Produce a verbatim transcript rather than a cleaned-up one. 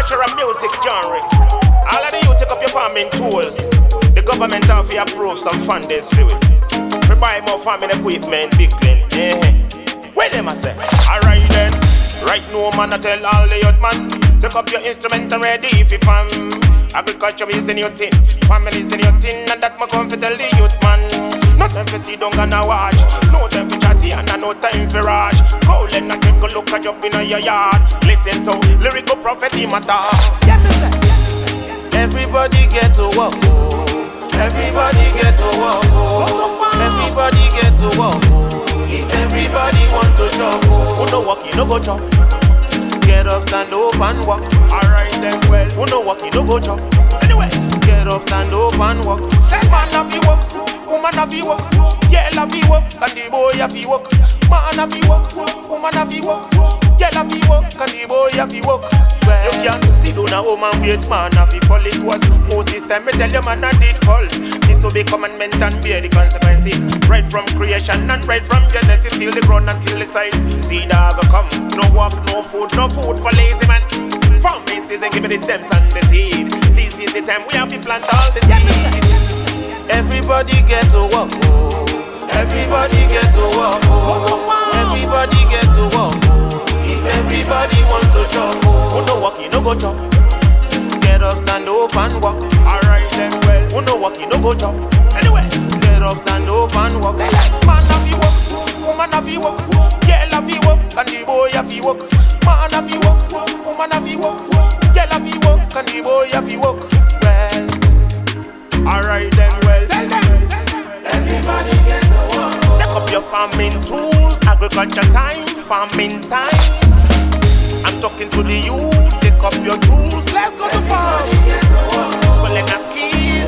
agricultural music genre. All of the youth take up your farming tools. The government have to approve some funding for it. We buy more farming equipment, big clean. Eh, where them I say? Alright then. Right now, man, I tell all the youth man, take up your instrument and ready if you farm. Agriculture is the new thing, farming is the new thing, and that my come for tell the youth man. No time for sit down and watch, no time for chatty and no time for rush. Go let not take a look at jump in your yard. Listen to lyrical prophet matter. Everybody get to work, oh. Everybody get to work, oh. Everybody get to work, oh. If everybody want to shop, oh. Who no work, you no go chop. Get up, stand up and walk. Alright then well. Who no walk, you no go chop. Anyway, get up, stand up and walk. Man have you walk, woman have you walk. Girl have you walk, and the boy have you walk. Man have you walk, woman have you walk. Girl have you walk, and the boy have you walk. Well, you can sit down a home and wait, man have you fall. It was Moses time, me tell you man and did fall. This will be commandment and bear the consequences. Right from creation and right from Genesis till the ground until the side. See dog come, no work, no food, no food for lazy man. From this season, give me the stems and the seed. This is the time we have to plant all the seeds. Everybody get to work, oh. Everybody get to work, oh. Everybody get to work, oh. If everybody want to chop, oh. Who no walk, you no go chop. Get up, stand up and walk. Alright then well. Who no walk, you no go chop. Anyway, get up, stand up and walk. Man have you walk, woman have you walk. Girl have you walk, and the boy have you walk. Man have you walk, woman have you walk. Girl have you walk, and the boy have you walk. Well, alright then well. Everybody get to work. Take up your farming tools, agriculture time, farming time. I'm talking to the youth, take up your tools, let's go to farm. Well, let us keep